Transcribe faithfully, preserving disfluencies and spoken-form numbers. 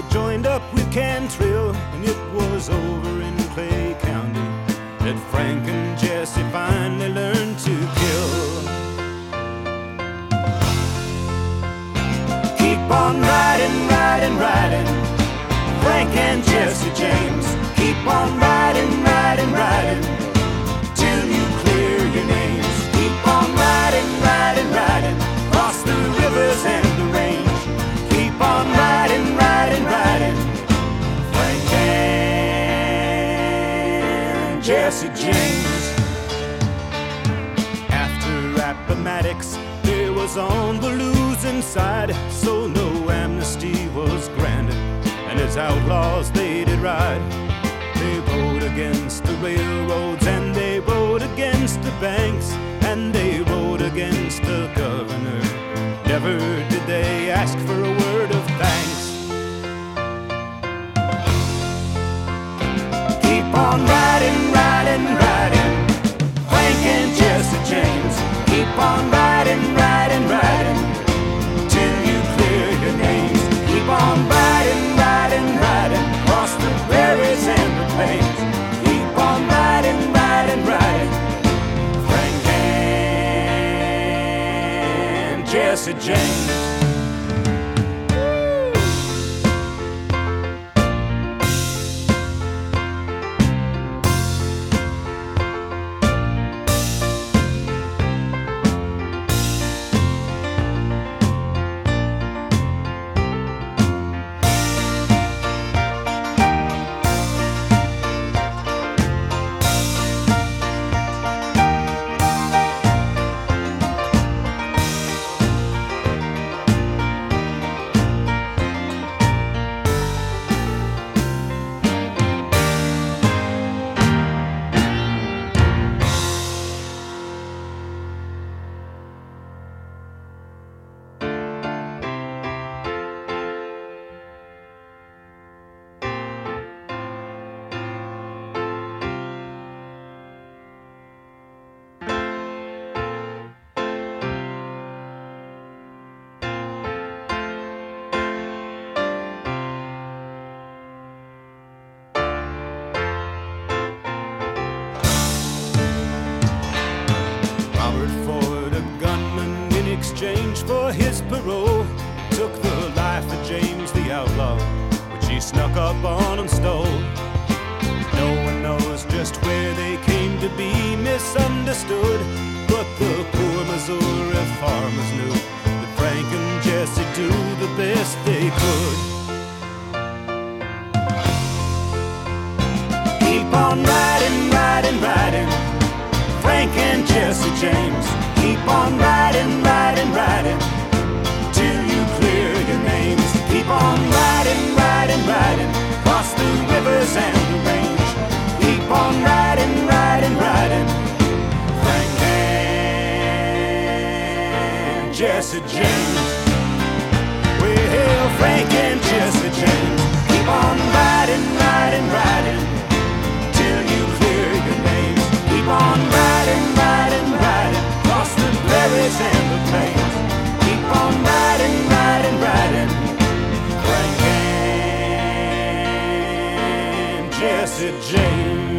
joined up with Cantrill, and it was over in Clay County that Frank and Jesse finally learned to kill. Keep on riding, riding, riding, Frank and Jesse James. Keep on riding, riding, riding, till you clear your names. Keep on riding, riding, riding, across the rivers and the range. Keep on riding, riding, riding, Frank and Jesse James. After Appomattox, they was on the losing side, so no amnesty was granted, and as outlaws they did ride. They rode against the railroads, and they rode against the banks, and they rode against the governor. Never did they ask for a word of thanks. Keep on riding, riding, riding, Frank and Jesse James. Keep on riding, riding, riding, till you clear your names. Keep on riding, riding, riding, across the prairies and the plains. Keep on riding, riding, riding, Frank and Jesse James. Exchange for his parole, took the life of James the outlaw, which he snuck up on and stole. No one knows just where they came to be misunderstood, but the poor Missouri farmers knew that Frank and Jesse do the best they could. Keep on riding, riding, riding, Frank and Jesse James. Keep on riding, riding, riding, till you clear your names. Keep on riding, riding, riding, across the rivers and the range. Keep on riding, riding, riding, Frank and Jesse James. Well, Frank and Jesse James. Keep on riding, riding, riding, till you clear your names. Keep on riding, riding, riding, across the prairies and the plains. Keep on riding, riding, riding, Frank and Jesse James.